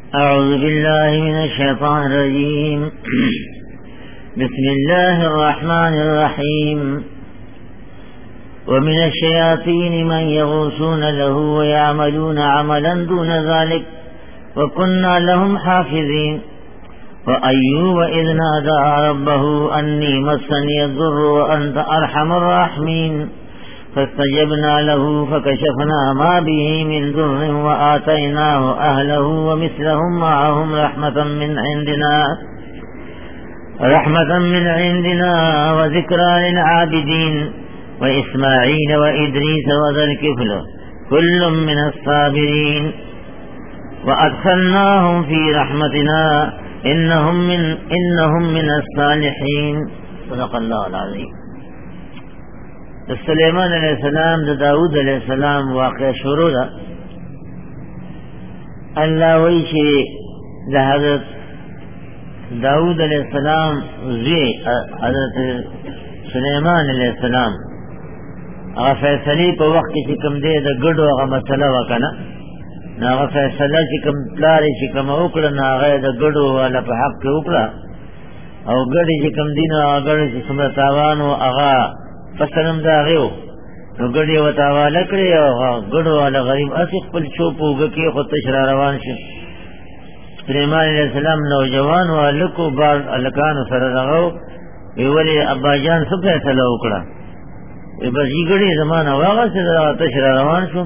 أعوذ بالله من الشيطان الرجيم. بسم الله الرحمن الرحيم. ومن الشياطين من يغوصون له ويعملون عملا دون ذلك وكنا لهم حافظين. وأيوب إذ نادى ربه أني مسني الضر وأنت أرحم الراحمين فاستجبنا له فكشفنا ما به من ضر وآتيناه أهله ومثلهم معهم رحمة من عندنا وذكرى للعابدين وإسماعيل وإدريس وذا الكفل كل من الصابرين وأدخلناهم في رحمتنا إنهم من الصالحين. صدق الله العظيم. سليمان علیہ السلام دا داود علیہ السلام واقع شروع دا اللہ وی چی دا حضرت داود علیہ السلام زی حضرت سلیمان علیہ السلام اغا فیصلی پا وقت چی کم دے دا گڑو اغا مسئلہ وکنا نا اغا فیصلہ چی کم پلاری چی کم اکڑا نا اغا دا گڑو والا پا حق کے اکڑا او گڑی چی کم دینا اغا گڑی چی سمرتاوانو اغا فسلم دا غیو نو گڑی و تاوالا کری او گڑو والا غریب اسی خپل چوپو گکی خودتش را روان شو. سلیمان علیہ السلام نوجوان و لکو بار لکانو سر رغو ویولی ابا جان سب فیصلہ اکڑا بس یہ گڑی زمان واغا سے تش را روان شو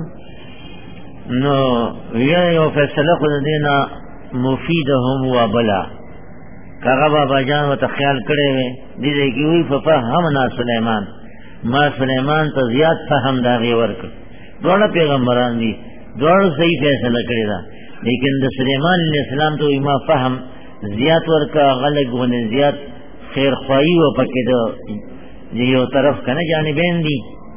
نو ویو فیصلہ خود دینا مفیدهم و بلا کاغا بابا جان و تخیال کرے وے دیدے کی ہوئی ففہمنا سلیمان ما سلیمان تا زیاد فهم داغی ورکر دوڑا پیغمبران دی دوڑا صحیح فیصلہ کرے دا لیکن دا سلیمان علیہ السلام تو ما فهم زیاد ورکا غلق ون زیاد خیر خواہی و پکی دا دیو طرف کنا جانبین دی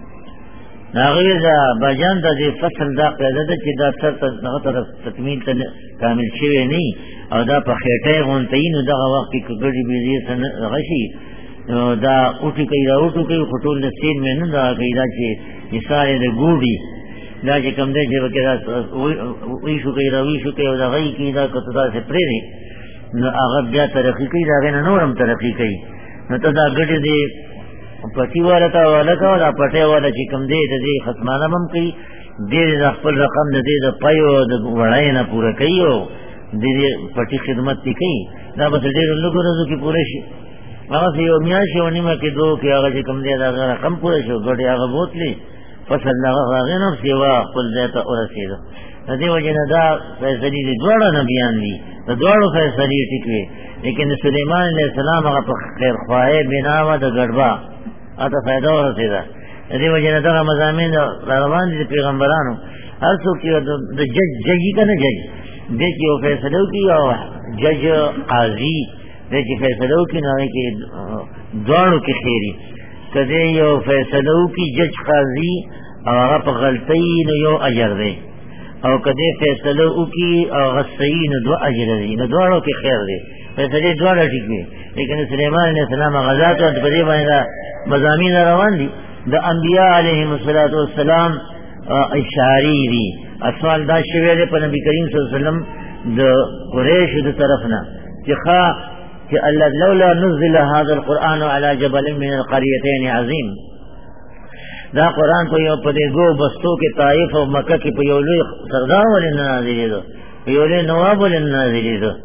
ناغوی دا باجان دا دی فصل دا قیدہ دا چی دا سر طرف تکمیل تا کامل شوی نہیں او دا پا خیٹای غنطین دا وقت کی گڑی بیزی سن غشی دا اوٹی کئی دا اوٹو کئی خطول دا سین میں نن دا کئی دا چی جسارے دا گوڑی دا چی کم دے چی وکی دا ویشو کئی دا ویشو کئی دا غی کئی دا کتو دا سے پریدی نو آغب جا ترقی کئی دا غینا نورم ترقی کئی نو تا دا گڑی دے پتی والا تا والا کا دا پتے والا چی کم دے دا دے ختمانا بم کئی دے دا خپل رقم دا دے دا پایو دا وڑائینا پورا کئی ہو دے پٹی خدمت تی کئی دا بس دیر لگو رزو کی پورے شی آغا سے یو میاشی و نیمہ کی دو کی آغا چی کم دے دا رقم پورے شو گوڑی آغا بوت لی فصل دا غاغین اور سیوا قل دیتا ارسی دا دی وجہ دا فیصلی دی دوڑا نبیان دی دا دوڑا فیصلی ٹکوے لیکن سلیمان علیہ السلام آغا پا خیر خواہ بناوہ دا گڑبا آتا فیدہ ارسی دا دی وجہ دا مضامین دا روان دی پیغمبرانو ہر سو کی دا ججی کا نا جج دے چی وہ فیصلو کی او جج قاضی دے چی فیصلو کی نوے کی دوارو کی خیری کدے یو فیصلو کی جج قاضی او اغا غلطی نو یو اجر دے او کدے فیصلو کی او غصی نو دو اجر دے نو دوارو کی خیر دے فیصلے دوارو ٹھیک دے لیکن سلیمان علیہ السلام غزات و پدے بانے دا مضامین روان دی دا انبیاء علیہم السلام اشعاری دی اسوال دا شویلے پر نبی کریم صلی اللہ علیہ وسلم دا قریش دا طرفنا کہ اللہ لولا نزل هذا القرآن على جبل من القریتین عظیم دا قرآن کو یو پدے گو بستو کے طائف و مکہ کی پیولوی سردار والی نازلی دو پیولوی نواب والی نازلی دو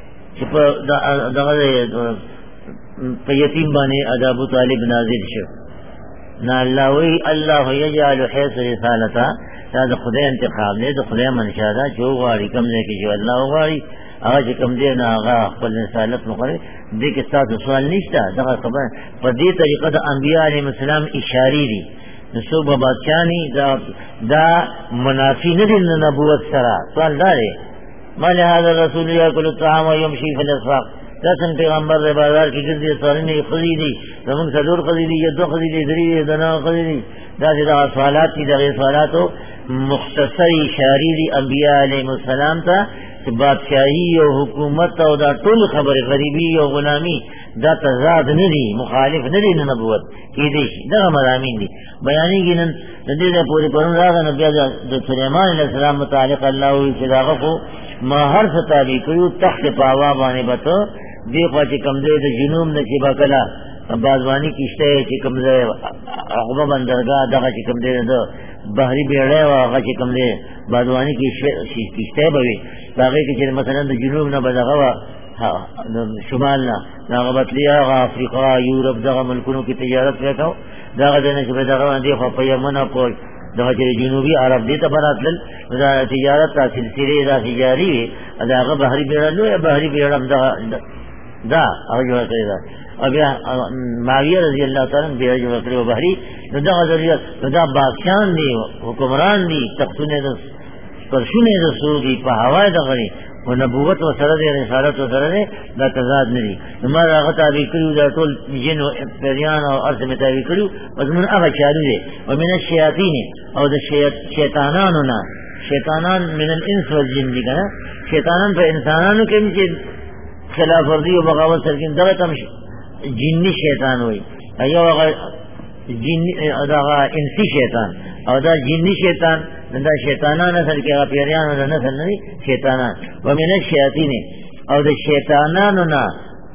پا یتیم بانے ابو طالب نازل شو نا اللہ وی اللہ یجعل حیث رسالتا دا خدای انتخاب دے دا خدای منشا دا چو غاری کم دے کی جو اللہ غاری آغا چی کم دے نا آغا خپل رسالت مقرر دے کے ساتھ سوال نشتا دا خبر پر دی طریقہ دا انبیاء علیہ السلام اشاری دی نصوب بادشانی دا منافی ندی نبوت سرا سوال دارے ما لہذا رسول یاکل الطعام و یمشی فی الاسواق رسم پیغمبر دے بازار کی گردی سوالنے خزیدی زمان صدور خزیدی یدو خزیدی دری دنا خزیدی دا دا سوالات کی دا غیر سوالاتو مختصر اشاری دی انبیاء علیہ السلام تا بادشاہی و حکومت و دا طول خبر غریبی و غلامی دا تضاد ندی مخالف ندی نبوت کی دیشی دا مضامین دی بیانی کی نن دا پوری پرن راگا نبی دا سلیمان علیہ السلام متعلق اللہ ہوئی صداقہ کو ما هر څه تابع کړو تخت پاوا باندې بته دی خو چې کم دی د جنوب نه چې بکلا بازوانی کشته چې کم دی هغه بندرګاه دغه چې کم دی د بحری بیړۍ او هغه چې کم دی بازوانی کشته به وي هغه کې چې مثلا د جنوب نه بدغه شمال نه هغه بتلیا افریقا یورپ دغه ملکونو کې تجارت وکاو دغه د نه چې بدغه باندې خو په یمن او دغه چې جنوبي عرب دي ته براتل دا تجارت تا سلسله دا تجاری دغه بحری بیړۍ نو بحری بیړۍ دا او جوړ کړی دا او بیا معاویه رضی الله تعالی عنہ بیا جوړ کړی بحری دا ذریعہ دا بادشاہان دي حکمران دي تختونه د پرشونه د سودی په هوا د غري او نبوت و سره د رسالت و سره دا تضاد نه دي نو هغه تابع کړو دا ټول جن او پیریان او ارث می تابع کړو وزمن هغه چاري دي او من الشیاطین او د شیطانانو نه شیطانان من الانس والجن دي کنه شیطانان په انسانانو کې چې خلاف ورزي او بغاوت سرکین دغه تم جنی شیطان وي ایو هغه جنی دا انسی شیطان او دا جنی شیطان دا شیطانان اصل کې هغه پیریان نه نسل نه شیطانان ومن الشیاطین او د شیطانانو نه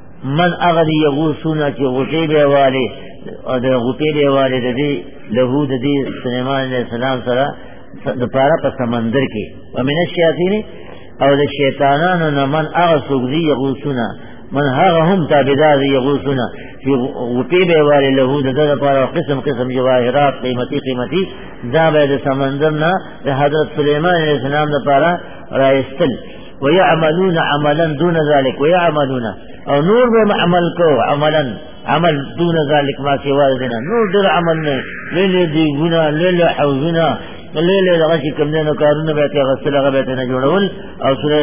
من اغلی یغوسون چې غوټي به والي او د غوټي به والي د دې له د دې سليمان علیه السلام سره د پاره په سمندر کې ومن الشیاطین او د شیطانانو نه من اغسوږي یغوسون من هغه هم تابعدار یغوسون چې غوټي به والي له د دې لپاره قسم قسم جواهرات قیمتي دا به د سمندر نه د حضرت سليمان علیه السلام لپاره رايستل ويعملون عملا دون ذلك ويعملون او نور به عمل کو عمل دون ذلك ما سوى ذلك نور در عمل نه لیل دی ګنا لیل حوزنا لیل دغه چې کوم نه کارونه به ته غسل هغه به نه جوړول او سره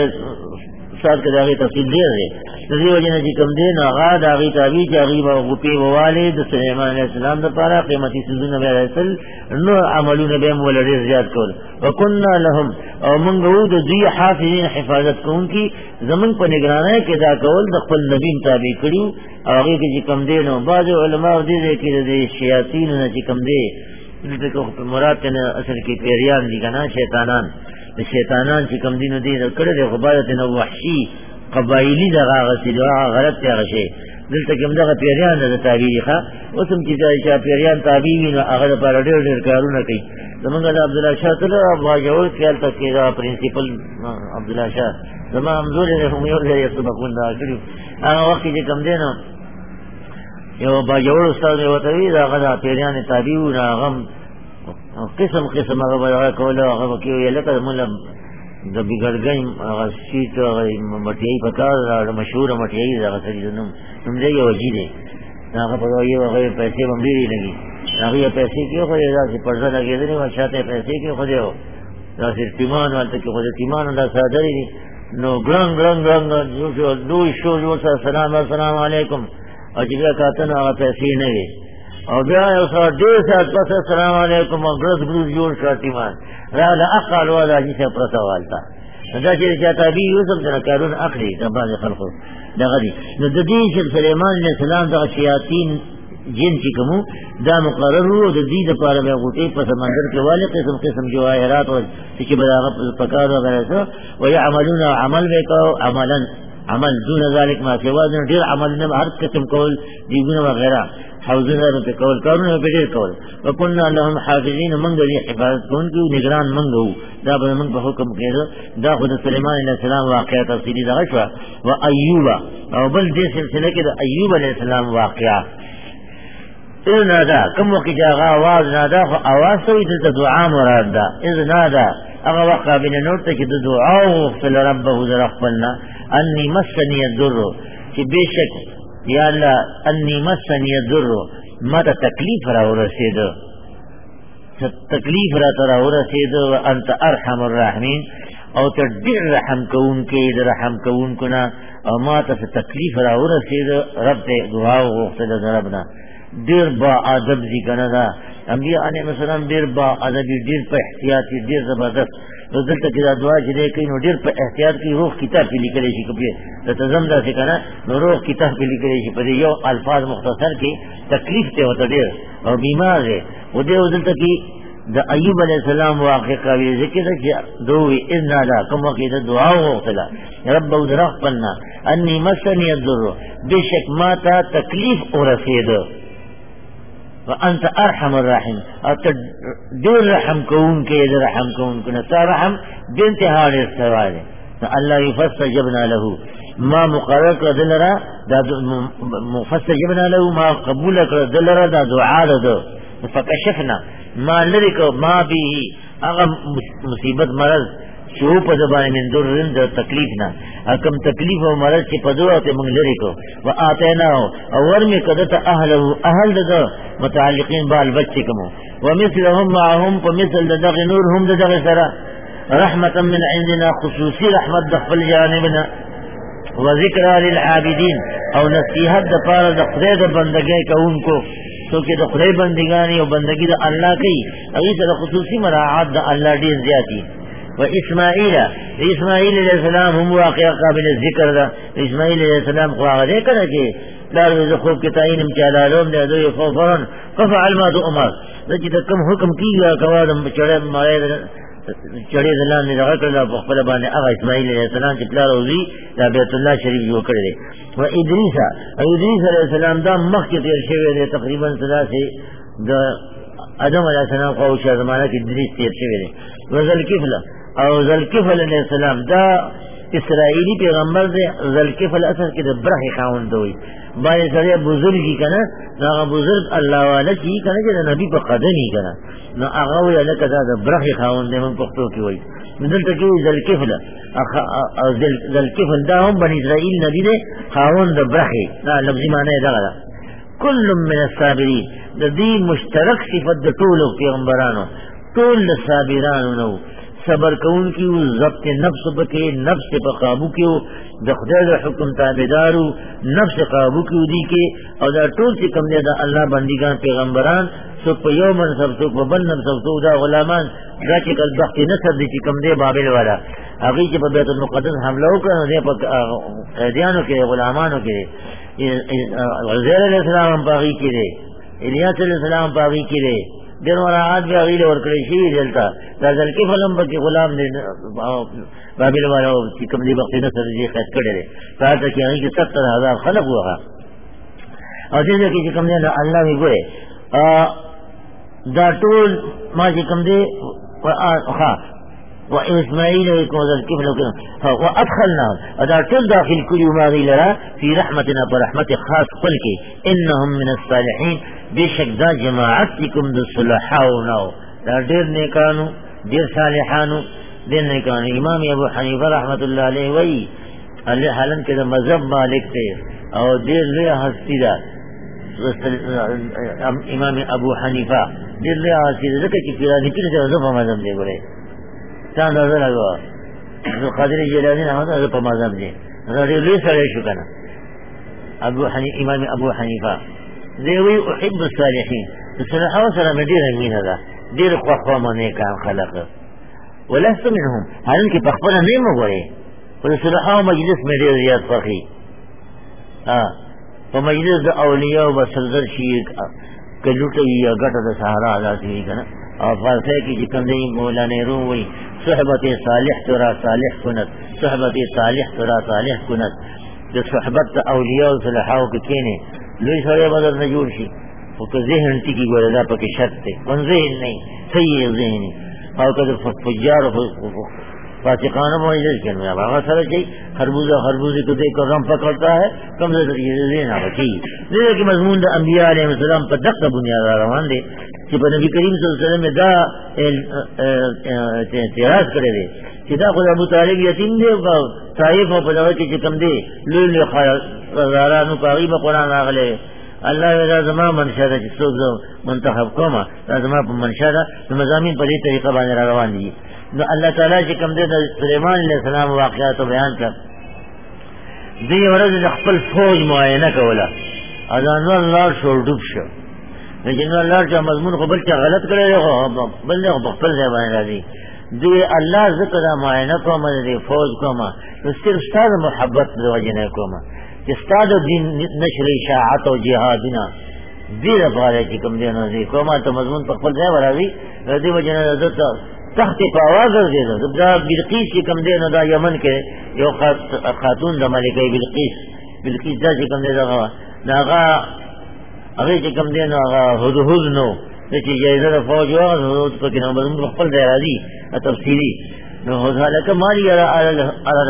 سات کې دغه تفصیل دی د دې وجه نه چې کوم دی نه هغه دغه تابع چې هغه غوپی وواله د سليمان عليه السلام لپاره قیمتي سيزونه به رسل نو عملونه به مولړي زیات کول وکنا لهم او موږ وو د دې حافظین حفاظت کوونکی زمون په نگرانۍ کې دا کول د خپل نبی تابع کړیو هغه کې چې کوم دی نو بعض علما دې کې د شیاطین نه چې کوم دی دغه مراد نه اصل کې پیریان دي کنه شیطانان د شیطانان چې کوم دینو دي کړه د عبادت نه وحشي قبایلی دغه غسیدوا غلط ته غشي دلته کوم دغه پیریان د تاریخه اوسم چې دا پیریان تابعین او هغه پر ډېر کارونه کوي زمونږ د عبد الله شاه ته ابو جوړ خیال تکي دا پرنسپل عبد الله شاه زما همزور له هم یو ځای ته بقول دا کړو هغه وخت چې کوم دینو یو با جوړ استاد وته وی دا غدا پیریان تابعون هغه قسم هغه کوله هغه کې یو لکه مولا د بګړګای هغه شیټ مټیای پکار مشهور مټیای هغه سړي نوم دې یو جیده هغه په یو هغه پیسې باندې لګي هغه پیسې کې خو دا چې پرځه لګېدل نو شاته پیسې کې خو دیو دا چې تیمان ولته کې خو دې تیمان دا ساده نو ګرنګ دوی شو السلام علیکم او چې بیا کاتنه هغه پیسې نه وي او بیا یو څو ډېر سات پس السلام علیکم او ګرځ جوړ کاتیمان را لا اقل ولا چې پرتوالتا دا چې تابع یوسف سره کارون اخلي د باندې خلقو دغه دي نو د دې چې سليمان عليه السلام د شیاطین جن چې کوم دا مقرر وو د دې لپاره به غوټي په سمندر کې والي قسم جواهرات او چې بلاغه پکار وغیرہ او يعملون عمل وکاو عمل دون ذلك ما سوا ډیر عمل نه هر قسم کول دیونه وغیرہ حوزونه په کول کارونه په ډیر کول وکنا لهم حافظین من دې حفاظت کوونکي نگران منغو دا به من په حکم کېده دا خود سليمان عليه السلام واقعا تفصیلی دا شو او ایوب او بل دې سلسله کې د ایوب عليه السلام واقعا اذن دا کوم وخت چې هغه आवाज نادا خو आवाज ته د دعا مراد ده اذن دا هغه وخت به نور ته چې د دعا او خپل ربه درخپلنا انی مسنی الضر چې بشک یا الله انی مسنی الضر ما ته تکلیف را ورسېده تکلیف را تر ورسېده انت ارحم الراحمین او ته ډېر رحم کوونکی د رحم کوونکو نه او ما ته تکلیف را ورسېده رب ته دعا وغوښتله د ربنا ډېر با ادب دي کنه دا انبیاء علیهم السلام ډېر با ادب ډېر په احتیاط ډېر زبردست دلته کې دا دعا چې دی کوي نو ډېر په احتیاط کې روح کتاب کې لیکل شي کوي د تزم دا څه کنه نو روح کتاب کې لیکل شي په یو الفاظ مختصر کې تکلیف ته وته ډېر او بیمار دی او دې دلته کې دا ایوب علیہ السلام واقع قابل ذکر چې دوی اذن دا کوم وخت دعا وغوښتله رب او درخپلنا انی مسنی الضر بشک ما ته تکلیف ورسید وانت ارحم الراحمین او ته ډېر رحم کوونکی د رحم کوونکو نه تا رحم بانتها ډېر سوی دی الله فاستجبنا له ما مقرر کړ دلرا دا فاستجبنا له ما قبول کړ دلرا دا دعا ده فکشفنا ما لرکو ما به هغه مصیبت مرض شو په زبان من درن د تکلیف نه کم تکلیف او مرض چې په دوه ته موږ لرکو واتینا او ورمی کدته اهل د متعلقین بال بچی کوم ومثلهم معهم فمثل دغ نورهم دغ سره رحمتا من عندنا خصوصی رحمت د خپل جانبنا وذکر للعابدین او نصیحت د پاره د خدای د بندګۍ کوونکو څوک د خدای بندګانی او بندګی د الله کوي هغه سره خصوصي مراعات د الله ډیر زیاتی و اسماعیل علیہ السلام هم واقع قابل ذکر ده اسماعیل علیہ السلام خو هغه کړه چې دار د خوب کې تعین امچالالوم د دوی فورن ففعل ما تؤمر چې کوم حکم کیږي کوادم چړې مړې چړې دلان نه راغله په خپل باندې هغه اسماعیل علیہ السلام چې پلار وزي د بیت الله شریف جوړ کړی دی و ادریس علیہ السلام دا مخکې تیر شوی دی تقریبا ثلاثه د ادم علیہ السلام خو چې زمانہ کې ادریس تیر شوی دی و ذلکفل او ذلکفل علیہ السلام دا اسرائیلی پیغمبر دی ذلکفل اصل کې د برخه خاوند دی باندې سره بزرګی کنه دا بزرګ الله والا چې کنه چې نبی په قدمي کنه نو هغه وی لکه دا د برخه خاوند دی من پښتو کې وای دلته کې ذلکفل او ذلکفل دا هم بنی اسرائیل نبی دی خاوند د برخه دا لفظي معنی دا ده کل من الصابرین د دې مشترک صفت د ټولو پیغمبرانو ټول صابرانو نو صبر کون کی ضبط نفس بکے نفس په قابو کې د خدای د حکم تابعدارو نفس قابو کې دی کې او دا ټول چې کوم دی د الله بندګان پیغمبران سو په یو منصب سو په بل منصب سو دا غلامان دا چې کل بخت نصر دي چې کوم دی بابل والا هغه چې په بیت المقدس حمله وکړه دی په قیدیانو کې غلامانو کې عزیر علیہ السلام په هغه کې دی الیاس علیہ السلام په هغه کې دی دین ورعاد بیا غیله ورکړی شي دلته دا ځکه فلم بکی غلام دی بابل والا چې کوم دی وخت نه سره یې خاص کړی دی تاسو کې هغه 70000 خلق وغه او دې کې چې کوم دی الله وی ګوره دا ټول ما چې کوم دی و اسماعیل کو ذکر له او ادخلنا دا ټول داخل کړي ما غیلرا فی رحمتنا برحمت خاص قل کې انهم من الصالحین بشک دا جماعت کوم د صلحاونو دا ډیر نیکانو ډیر صالحانو ډیر نیکانو امام ابو حنیفه رحمت الله علیه وی الله حالن کې د مذهب مالک دی او ډیر لوی هستی ده امام ابو حنیفه ډیر لوی هستی ده چې پیرانی کې د مذهب دی ګوره ځان راځه نو قادر جیلانی نه په مذهب دی دا ډیر لوی سره شو کنه امام ابو حنیفه ذوي احب الصالحين الصالحون سره مدير مين هذا دير خو منه کان خلق ولست منهم هل کی پخپل نه مغوري والصالحون مجلس مدير زیات فقي په مجلس د اولیاء او بسلزر شي کلوټي یا غټه د سهارا ذاتي کنه او فارسه کی کوم دی مولانا روي صحبت صالح ترى صالح كنت صحبت صالح ترى صالح كنت د صحبت اولیاء او صالحو کې کینه لوی سره بدل نه جوړ شي او که ذهن ټکی ګوره دا پکې شرط دی من ذهن نه صحیح ذهن او که فجار او فاسقانه موجود کینه هغه سره چې خربوزه کو دې کرم پکړتا ہے کم سے ذهن هغه کی دې کې مضمون د انبیاء علیهم السلام په دغه بنیاد روان دي چې په نبی کریم صلی الله علیه وسلم دا اعتراض کړی دی چې دا خو ابو طالب یتیم دی او طائف په دغه کې کم دی لوی غزارانو پاغي په قران راغله الله دا زما منشا ده چې څوک منتخب کومه دا زما په منشا ده مزامین په دې طریقه باندې روان دي نو الله تعالی چې کم دی د سليمان علیه السلام واقعات بیان کړ دې ورځ خپل فوج معاینه کوله اذان الله شور ډوب شو نو الله چې مضمون خپل چې غلط کړی دی بل نه خپل ځای باندې راځي دوی الله ذکر معاینه کومه دې فوج کومه نو صرف ستاسو محبت د وجه نه کومه چې ستاسو دین نشر اشاعت او جهادنا دې لپاره چې کوم دی نو دې کومه ته مضمون په خپل ځای ورازي دې وجنه د تخت په आवाज ورځي دا بلقیس چې کوم دی نو دا یمن کې یو خاتون د ملکه بلقیس دا چې کوم دی دا هغه چې کوم دی نو هغه هدهد نو چې جایزه د فوج او په کې نو مضمون خپل ځای راځي تفصیلی نو هذا مالي على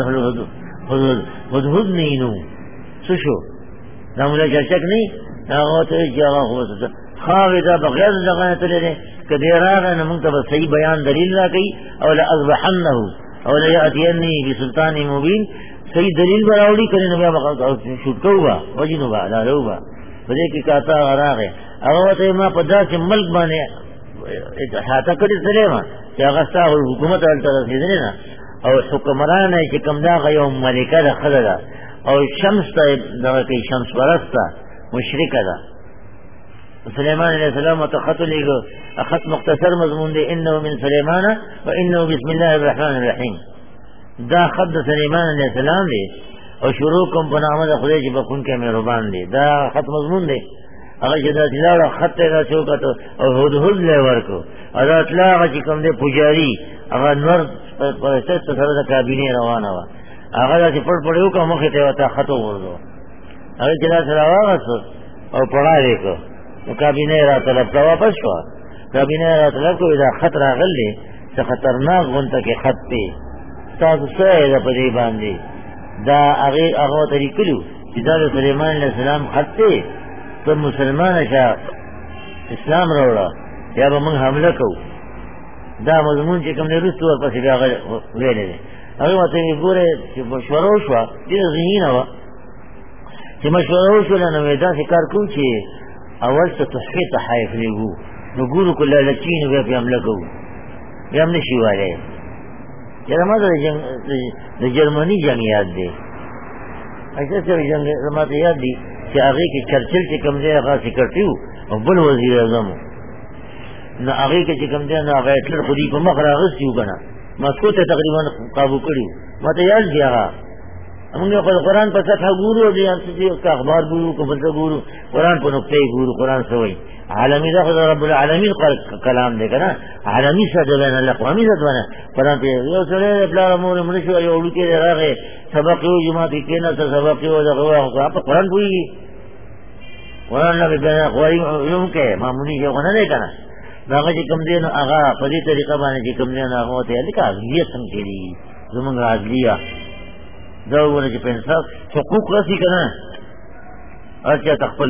هدهد نینو سشو دا مولا چرچک نی هغه ته چې هغه هو خاوې دا بغیر دغه ته لري کدی راغی نو موږ ته صحیح بیان دلیل راکړي او لا اذبحنه او لا یاتینی بسلطان مبین صحیح دلیل براوړي کړي نو بیا هغه شوټ کوه وجنو با لا روبا بده کې کاته راغی هغه ته ما په داسې ملک باندې احاطه کړی سره چې هغه ستاسو حکومت ولته رسیدلی نه او حکمران چې کوم دا یو ملکه ده ښځه ده او شمس ته دغه کوي شمس پرسته مشرکه ده سلیمان علیہ السلام وتخط لیگو اخط مختصر مضمون دے انه من سلیمان و انه بسم الله الرحمن الرحیم دا خط سلیمان علیہ السلام دے او شروع کم پنامد خدای چی بخون کے مہربان دے دا خط مضمون دے اگر چی دا خط دا چوکتو او هدهد لے ورکو او دا اطلاق چی کم دے پجاری اگر نور پرست سر دا کابینی روانا وا اگر دا چی پڑ پڑیو کا مخی تیوتا خطو بردو اگر چی دا سر آواغا او پڑا دیکھو کابینه را طلب کا واپس شو کابینه را طلب کو دا خط راغل دي څه خطرناک غونته کې خط دی تاسو څه دا پدې باندې دا هغه طریقلو چې دا سليمان عليه السلام خط دی ته مسلمان شه اسلام راوړه یا به موږ حمله کوو دا مضمون چې کوم نه رسو ورپسې بیا ویلې هغه ته ګوره چې مشوره وشوه دې ذهنه وا چې مشوره وشوه نو دا کار کوم چې اول څه تحقیق حایف لیگو نو ګورو کله لچین بیا په عمله کوو بیا هم نشي وایي چې ما د جرمني جنګ یاد دی اته جنګ زما ته یاد دی چې هغه کې چرچل چې کوم ځای هغه سکرټریو او بل وزیر اعظم نو هغه کې چې کوم ځای نو هغه هټلر خو دې په مخ راغستیو کنه مسکو ته تقریبا قابو کړیو ما ته یاد دی هغه موږ په قرآن په سطح ګورو دي چې اخبار ګورو کومه ګورو قرآن په نقطه ګورو قرآن سوي عالمي دا رب العالمین کلام دی کنه عالمي سره نه اقوامي ځونه قرآن په یو سره بل امور منشو یو لکه راغې سبق یو جماعت کې نه سبق یو دغه په قرآن وی قرآن نه به قوي یو کې معمولی یو نه دی کنه دا چې کوم دین هغه په دې طریقه باندې چې کوم دین هغه ته لیکه یې څنګه دی زمونږ عادلیه دا ونه چې په انصاف حقوق راسي کنه اچھا تخپل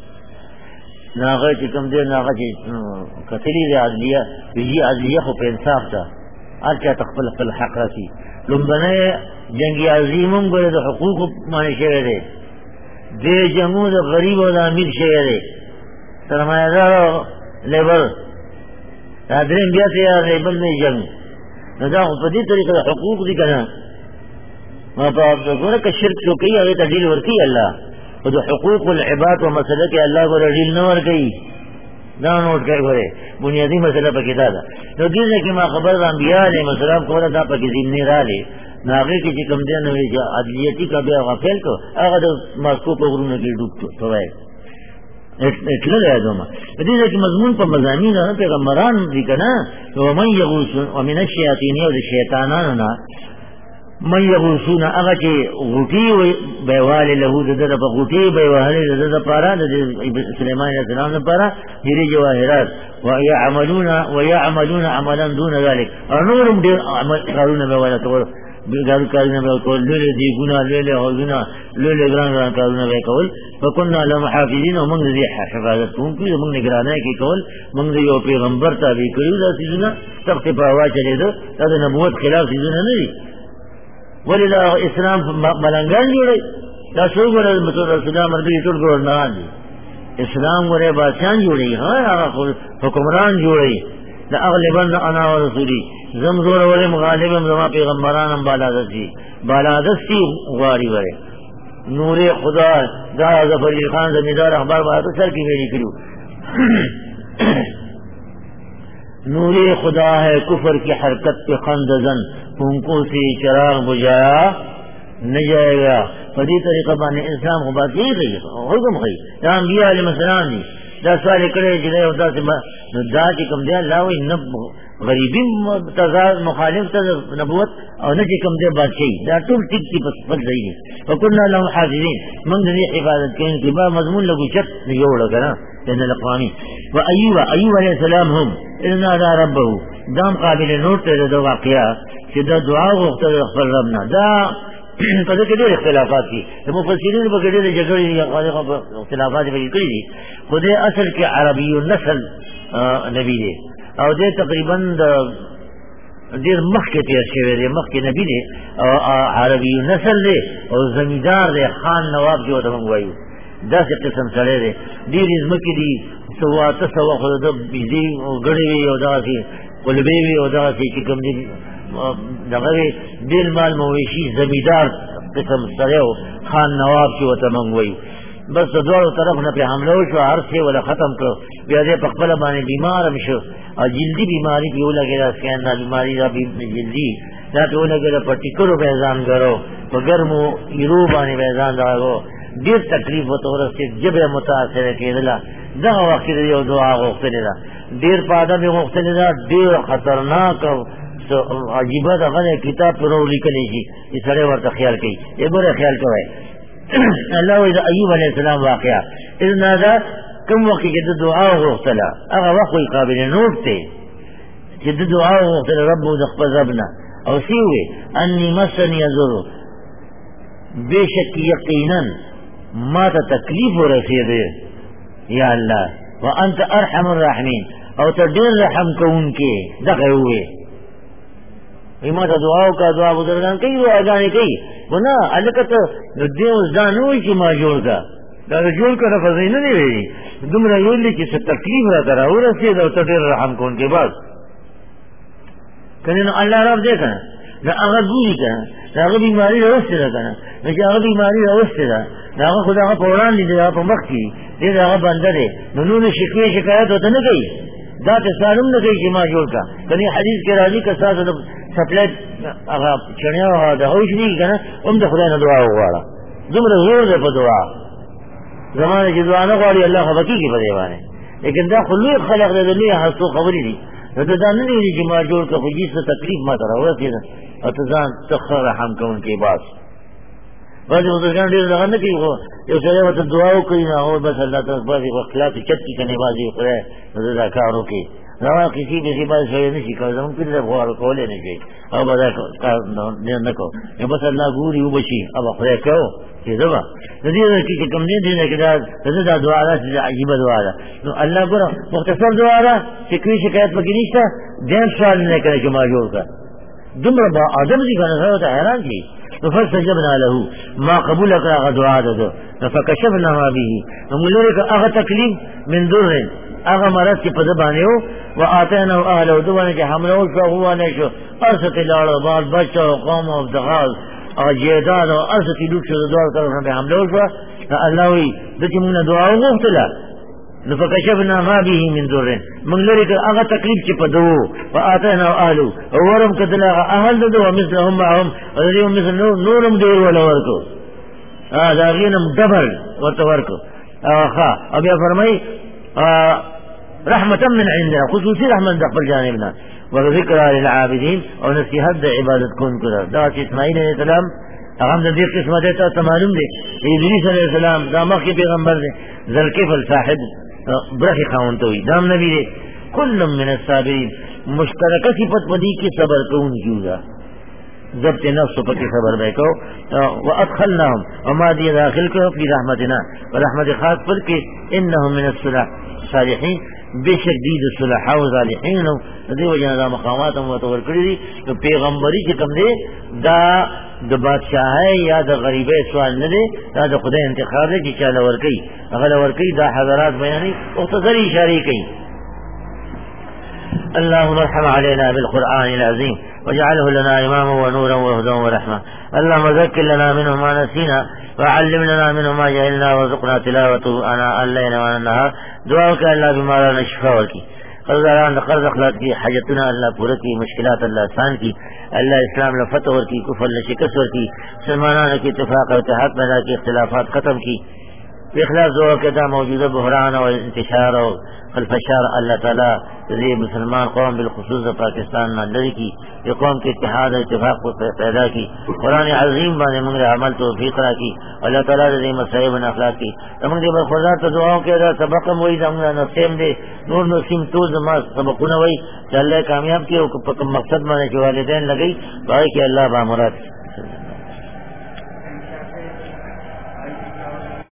ناغه چې کوم دی ناغه چې کتلی دی عدلیه وی عدلیه خو په انصاف ده اچھا تخپل خپل حق راسي لومبنه جنگي عظیمم ګره د حقوق باندې شوی دی د جمهور د غریب او د امیر شوی دی سرمایه‌دار لیبر دا دریم بیا ته لیبر نه جنگ نو دا په دې طریقه حقوق دي کنه ما په دغه کې شرک شو کوي هغه تدلیل ورکی الله او د حقوق العباد او مسله کې الله ګور دلیل نه ورکی دا نوٹ کړئ غره بنیادی مسله پکې دا ده نو دې کې ما خبر د انبیاء علیهم السلام کوله دا پکې ذمہ رااله ناغه کې چې کوم دین وی عدلیتی کا بیا غفل کو هغه د ماسکو په غرونو کې ډوب توای اټل راځم دې کې مضمون په مضامین نه پیغمبران دي کنه او من یغوس ومن الشیاطین او د شیطانانو نه من یغوسون هغه چې غوټي بیواله له د غوټي بیواله د پارا د سليمان علیه السلام لپاره هری جواهرات ويعملون عملا دون ذلك انورم دې عمل کارونه بیواله کول ګارو کارونه بیواله کول له دې ګنا له هوزنا له ګران کارونه وکول فكنا لهم حافظين ومن ذي حفاظت کوونکی موږ نگرانه کې کول موږ یو پیغمبر تابع کړو دا سيزونه تخت په اواز چلے دا د نبوت خلاف سيزونه نه دي ولله اسلام ملنګان جوړي دا څو غره رسول الله مرګي ټول ګورنان دي اسلام غره بادشاہان جوړي هغه حکمران جوړي دا اغلبن انا ورسولي زمزور ولې مغالبم زما پیغمبرانم بالادستی غواړي وره نور خدا دا ظفر خان زمیندار اخبار باندې سر کې ویلي کړو نور خدا ہے کفر کی حرکت پہ خندزن پھونکوں سے چراغ بجھایا نہ جائے گا پدی طریقہ باندې انسان کو بات یې کوي حکم کوي دا انبیاء علیهم السلام دي دا سوال کړی چې دا داسې نو دا چې کوم دی الله وایي نه غریبي تضاد مخالف ته نبوت او نه چې کوم دی بادشاهي دا ټول ټیک دي په خپل ځای دي وکنا لهم حافظین موږ د دې حفاظت کوونکي با مضمون لګو چت جوړ کړه بین الاقوامي و ایوب علیه السلام هم اذ نادى ربه دام قابل نوٹ ته د واقعیا چې دا دعا وغوښتل خپل رب نه دا په دې کې ډېر اختلافات دي د مفسرین په کې ډېر جګړې یا اختلافات به کړي دي خو دې اصل کې عربي نسل نبی دی او دې تقریبا ډېر مخکې تیر شوی دی مخکې نبی دی او عربي نسل دی او زمیندار دی خان نواب جو ته موږ وایو داسې قسم سره دی ډېرې ځمکې دي سواته سوا خو د بيزي او ګړې وي او داسې قلبې وي او داسې چې کوم دي دغه ډېر مال مویشي زمیندار قسم سره خان نواب چې ورته موږ وایو بس د دوړو طرف نه په حمله وشو هر څه ولا ختم کړ بیا دې په خپل باندې بیمار شو او جلدی بیماری په لګی دا سکینه بیماری دا جلدی دا ټول لګره په ټیکرو به ځان غرو په ګرمو ایرو باندې به ځان راغو ډېر تکلیف وته ورسته جبه متاثر کېدله دا وخت یو دعا غوښتل دا ډېر پاده به غوښتل دا ډېر خطرناک عجیبه دغه کتاب پرو لیکلی شي چې سره ورته خیال کوي یې خیال کوي الله وإذا أيوب عليه السلام واقعا إذ نادى كم وقت جد دعاء وغفتلا أغا وقت قابل نوبته جد دعاء وغفتلا ربه دخب ربنا أو سيوه أني مسني يزر بشك يقينا ما تتكليف رسيده يا الله وأنت أرحم الراحمين أو تدير رحم كونك دقوه ایما ته دعاو کا دعا بزرگان کوي او اذان کوي ونه الکته د دې ځانوي چې ما جوړ کا دا جوړ کړه فزین نه وی دومره ویل چې څه تکلیف را کرا ورسې دا ته ډېر رحم کون کې بس کنه الله رب دې کنه دا هغه ګوري کنه دا هغه بیماری راوسته ده کنه چې هغه بیماری راوسته ده دا هغه خدای په وړاندې دی په مخ کې دې هغه بنده دی نو شکوې شکایت وته نه کوي دا ته سالم نه کوي چې ما جوړ کا کني حدیث کې راځي که تاسو د سپلټ هغه چنیا هغه د هوښ نه کنه هم د خدای نه دعا وغواړه دومره زور ده په دعا زمانه چې دعا نه غواړي الله خو بکی کې په دی باندې لیکن دا خلوی خلق د دې هڅو خبرې دي نو دا نه دی چې ما جوړ کا خو هیڅ تکلیف ما تر ورسېد او ته ځان تخره رحم کوونکی باس باندې وځګان ډیر دغه نه کوي یو څه وته دعا وکړي نه او بس الله تعالی باندې اخلاص چټي کني بازي خره دا کار وکړي نو کسی به شي باندې شوی نشي کولای زموږ په دې غوړ کولای نه شي او به دا کار نه کو نو بس الله ګوري وبشي او خدای کو چې زما د دې چې کوم دې نه کېدا دا دعا ده چې عجیب دعا ده نو الله ګور مختصر دعا ده چې کوئی شکایت پکې نشته دې سوال نه کوي چې ما جوړ کا دومره با ادم دي کنه ته حیران شي فاستجبنا له ما قبول کړه دعا ده فكشفنا ما به وملك اغه تکلیف من دور اغه مرض چې په باندې او واتینا اهله دوانه چې حمله او هو نه شو ارسط لاړ بعد بچو قوم او دغال او جیداد او ارسط لوټ شو دوه طرف نه حمله وشو الله وی د چې موږ دعا وغوښتله فكشفنا ما به من دور من لريك اغه تکلیف چې په دوه واتینا اهله ورم کدل اهل دو مثلهم معهم اليوم مثل نورم دور ولا ورکو دا غینم دبل ورته ورکو او بیا فرمای رحمة من عندنا خصوصي رحمة دخل جانبنا وذكرى للعابدين او نصيحت د عبادت کون کړه دا اسماعیل علیہ السلام هغه د دې قسمت ته معلوم دي ادریس علیہ السلام دا مخکې پیغمبر دی ذلکفل صاحب برخی خاونتوي دا نبی دی كل من الصابرين مشترکه صفت پدې کې صبر کوونکی دا ضبط نفس پکې صبر وکاو وادخلناهم وما دي داخل کو په رحمتنا ورحمت خاص پر کې انهم من الصالحين بشدید الصلحاء والصالحين دې وجه دا مقامات هم وتور کړی دي نو پیغمبري چې کوم دی دا د بادشاہي یا د غریبۍ سوال نه دی دا د خدای انتخاب دی چې چاله ورکي هغه ورکي دا حضرات بیانې او تذری اشاره کوي اللهم ارحم علينا بالقرآن العظيم واجعله لنا إماما ونورا وهدى ورحمة اللهم ذكر لنا منه ما نسينا وعلم لنا منه ما جهلنا وارزقنا تلاوته آناء الليل والنهار دعاك الله بما لا نشفى ورکی قرض اخلاق کی حاجتنا اللہ پورا کی مشکلات اللہ آسان کی اللہ اسلام لفتح ورکی کفر لشکست ورکی مسلمانان کی اتفاق و اتحاد پیدا کی اختلافات ختم کی इखलास दुआ कहता मौजूदा बहरान और इंतशार और खलफशार अल्लाह ताला ये मुसलमान कौम बिलखुसूस पाकिस्तान में अंदर की ये कौम के इत्तेहाद और इत्तेफाक को पैदा की कुरान अजीम बाने मंगरे अमल तो फिक्रा की अल्लाह ताला ने मसाइब बन अखलाक की तमंगे बखुदा तो दुआओं के अदा सबक वही दंगा नसेम दे नूर नसीम तो जमा सबक न वही अल्लाह कामयाब की मकसद माने के वालिदैन लगई भाई के अल्लाह बामुराद